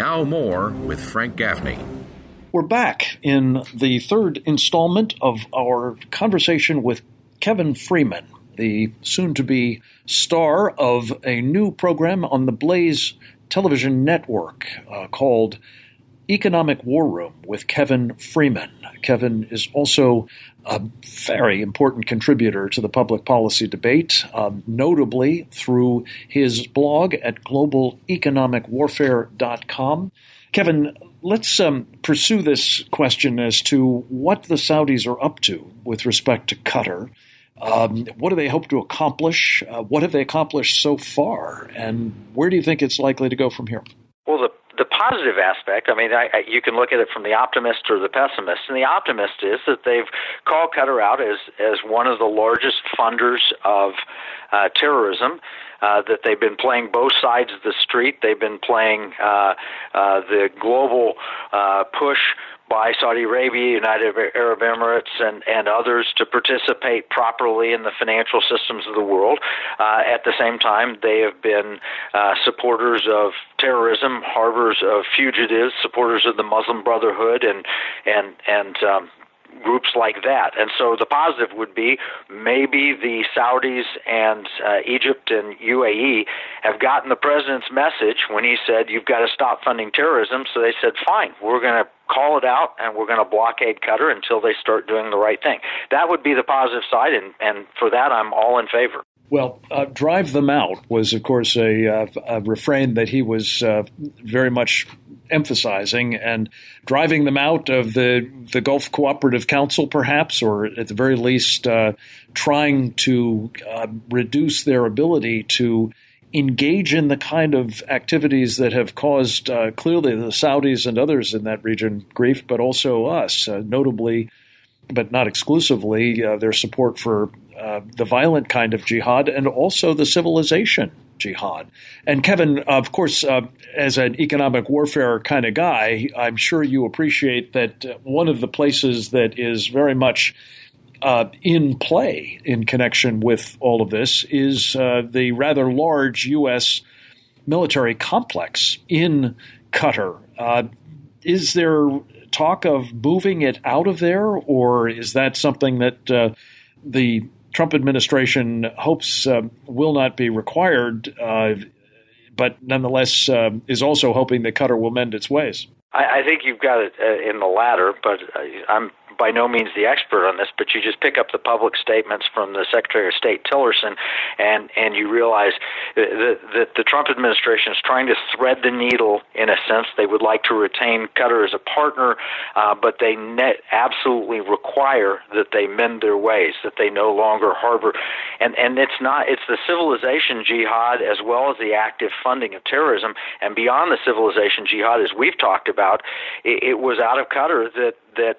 Now more with Frank Gaffney. We're back in the third installment of our conversation with Kevin Freeman, the soon-to-be star of a new program on the Blaze television network called Economic War Room with Kevin Freeman. Kevin is also a very important contributor to the public policy debate, notably through his blog at globaleconomicwarfare.com. Kevin, let's pursue this question as to what the Saudis are up to with respect to Qatar. What do they hope to accomplish? What have they accomplished so far? And where do you think it's likely to go from here? Well, the positive aspect, you can look at it from the optimist or the pessimist. And the optimist is that they've called Qatar out as one of the largest funders of terrorism, that they've been playing both sides of the street. They've been playing the global push by Saudi Arabia, United Arab Emirates, and others to participate properly in the financial systems of the world. At the same time, they have been supporters of terrorism, harbors of fugitives, supporters of the Muslim Brotherhood, and groups like that. And so the positive would be maybe the Saudis and Egypt and UAE have gotten the president's message when he said, you've got to stop funding terrorism. So they said, fine, we're going to call it out and we're going to blockade Qatar until they start doing the right thing. That would be the positive side, and for that I'm all in favor. Well, drive them out was, of course, a refrain that he was very much emphasizing, and driving them out of the Gulf Cooperative Council, perhaps, or at the very least trying to reduce their ability to engage in the kind of activities that have caused clearly the Saudis and others in that region grief, but also us, notably, but not exclusively, their support for the violent kind of jihad and also the civilization jihad. And Kevin, of course, as an economic warfare kind of guy, I'm sure you appreciate that one of the places that is very much in play in connection with all of this is the rather large U.S. military complex in Qatar. Is there talk of moving it out of there, or is that something that the Trump administration hopes will not be required, but nonetheless is also hoping that Qatar will mend its ways? I think you've got it in the latter, but I'm by no means the expert on this, but you just pick up the public statements from the Secretary of State Tillerson, and you realize that the Trump administration is trying to thread the needle in a sense. They would like to retain Qatar as a partner, but they absolutely require that they mend their ways, that they no longer harbor. And it's the civilization jihad as well as the active funding of terrorism. And beyond the civilization jihad, as we've talked about, it was out of Qatar that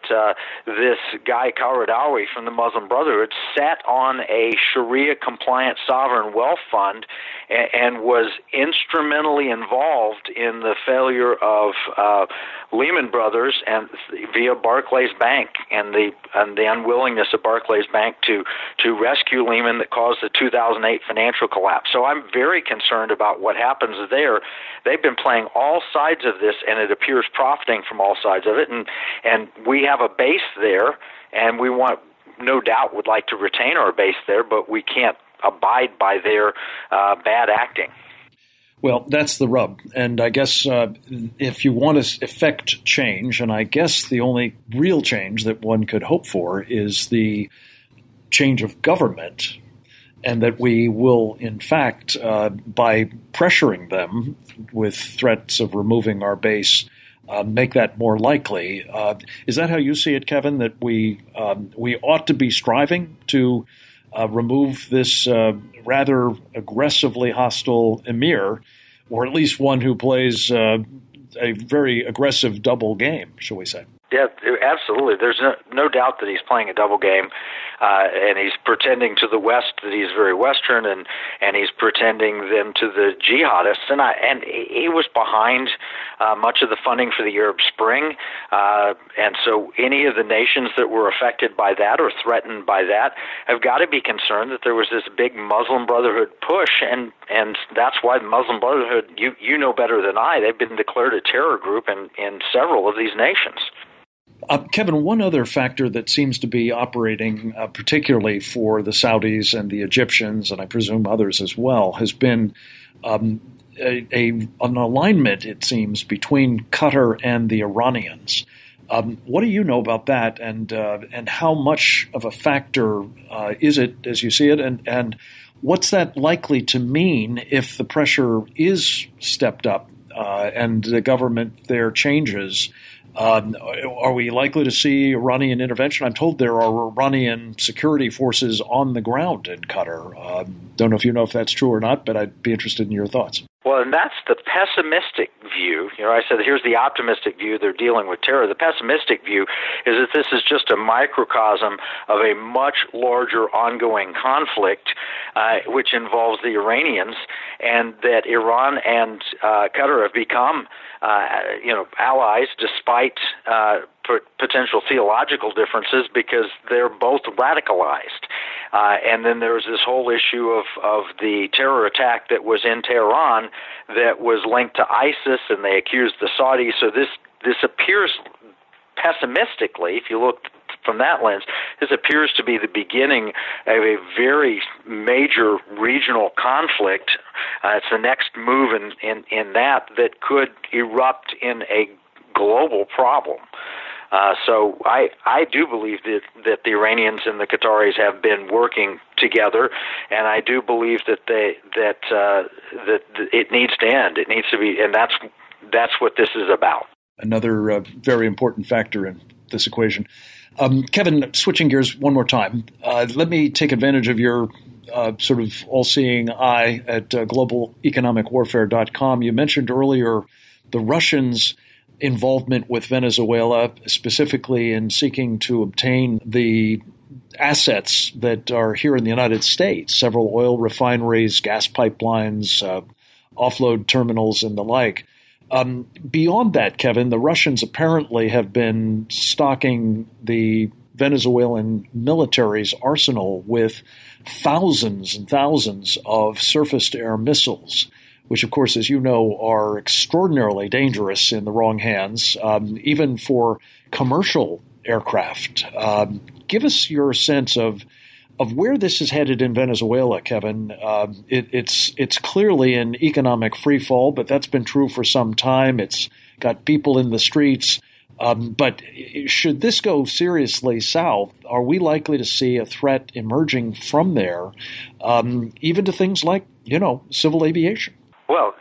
this guy Qaradawi from the Muslim Brotherhood sat on a Sharia-compliant sovereign wealth fund and was instrumentally involved in the failure of Lehman Brothers and via Barclays Bank and the unwillingness of Barclays Bank to rescue Lehman that caused the 2008 financial collapse. So I'm very concerned about what happens there. They've been playing all sides of this, and it appears profiting from all sides of it. And we have a base there, and we no doubt would like to retain our base there, but we can't abide by their bad acting. Well, that's the rub. And I guess if you want to effect change, and I guess the only real change that one could hope for is the change of government, and that we will, in fact, by pressuring them with threats of removing our base, make that more likely. Is that how you see it, Kevin, that we ought to be striving to remove this rather aggressively hostile emir, or at least one who plays a very aggressive double game, shall we say? Yeah, absolutely. There's no doubt that he's playing a double game, and he's pretending to the West that he's very Western, and he's pretending them to the jihadists. And he was behind much of the funding for the Arab Spring. And so any of the nations that were affected by that or threatened by that have got to be concerned that there was this big Muslim Brotherhood push, and that's why the Muslim Brotherhood, you know better than I, they've been declared a terror group in several of these nations. Kevin, one other factor that seems to be operating particularly for the Saudis and the Egyptians, and I presume others as well, has been an alignment, it seems, between Qatar and the Iranians. What do you know about that, and how much of a factor is it, as you see it, and what's that likely to mean if the pressure is stepped up and the government there changes? Are we likely to see Iranian intervention? I'm told there are Iranian security forces on the ground in Qatar. Don't know if that's true or not, but I'd be interested in your thoughts. Well, and that's the pessimistic view. I said here's the optimistic view. They're dealing with terror. The pessimistic view is that this is just a microcosm of a much larger ongoing conflict, which involves the Iranians, and that Iran and Qatar have become, allies despite potential theological differences because they're both radicalized. And then there's this whole issue of the terror attack that was in Tehran that was linked to ISIS, and they accused the Saudis. So this appears pessimistically, if you look from that lens, this appears to be the beginning of a very major regional conflict. It's the next move in that could erupt in a global problem. So I do believe that the Iranians and the Qataris have been working together, and I do believe that it needs to end. It needs to be, and that's what this is about. Another very important factor in this equation. Kevin, switching gears one more time, let me take advantage of your sort of all-seeing eye at globaleconomicwarfare.com. You mentioned earlier the Russians' involvement with Venezuela, specifically in seeking to obtain the assets that are here in the United States, several oil refineries, gas pipelines, offload terminals, and the like. Beyond that, Kevin, the Russians apparently have been stocking the Venezuelan military's arsenal with thousands and thousands of surface-to-air missiles, which, of course, as you know, are extraordinarily dangerous in the wrong hands, even for commercial aircraft. Give us your sense of where this is headed in Venezuela, Kevin. It's clearly an economic freefall, but that's been true for some time. It's got people in the streets. But should this go seriously south, are we likely to see a threat emerging from there, even to things like, civil aviation? Well,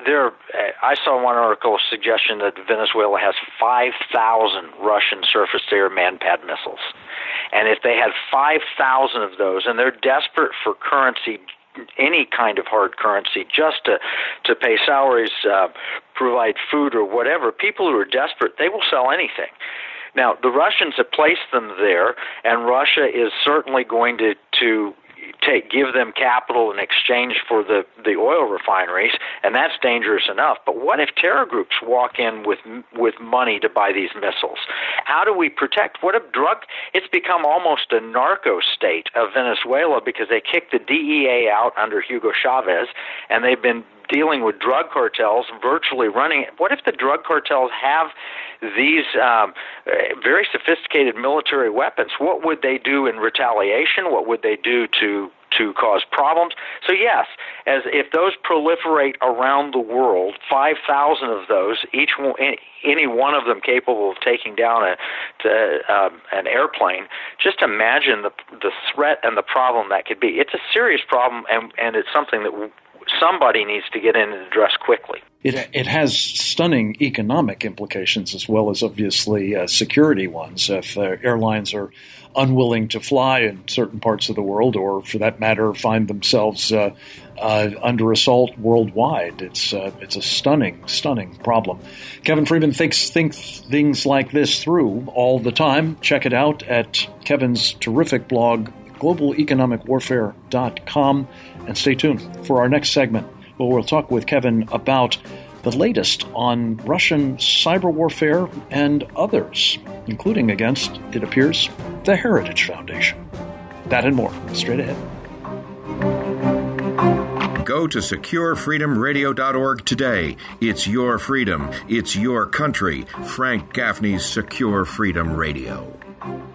I saw one article suggestion that Venezuela has 5,000 Russian surface-to-air man-pad missiles. And if they had 5,000 of those, and they're desperate for currency, any kind of hard currency, just to pay salaries, provide food or whatever, people who are desperate, they will sell anything. Now, the Russians have placed them there, and Russia is certainly going to give them capital in exchange for the oil refineries, and that's dangerous enough. But what if terror groups walk in with money to buy these missiles? How do we protect? What if it's become almost a narco state of Venezuela because they kicked the DEA out under Hugo Chavez, and they've been dealing with drug cartels, virtually running it. What if the drug cartels have these very sophisticated military weapons? What would they do in retaliation? What would they do to cause problems? So yes, if those proliferate around the world, 5,000 of those, any one of them capable of taking down an airplane, just imagine the threat and the problem that could be. It's a serious problem, and it's something that somebody needs to get in and address quickly. It has stunning economic implications as well as obviously security ones. If airlines are unwilling to fly in certain parts of the world, or for that matter, find themselves under assault worldwide, it's a stunning problem. Kevin Freeman thinks things like this through all the time. Check it out at Kevin's terrific blog, globaleconomicwarfare.com. And stay tuned for our next segment, where we'll talk with Kevin about the latest on Russian cyber warfare and others, including against, it appears, the Heritage Foundation. That and more, straight ahead. Go to SecureFreedomRadio.org today. It's your freedom. It's your country. Frank Gaffney's Secure Freedom Radio.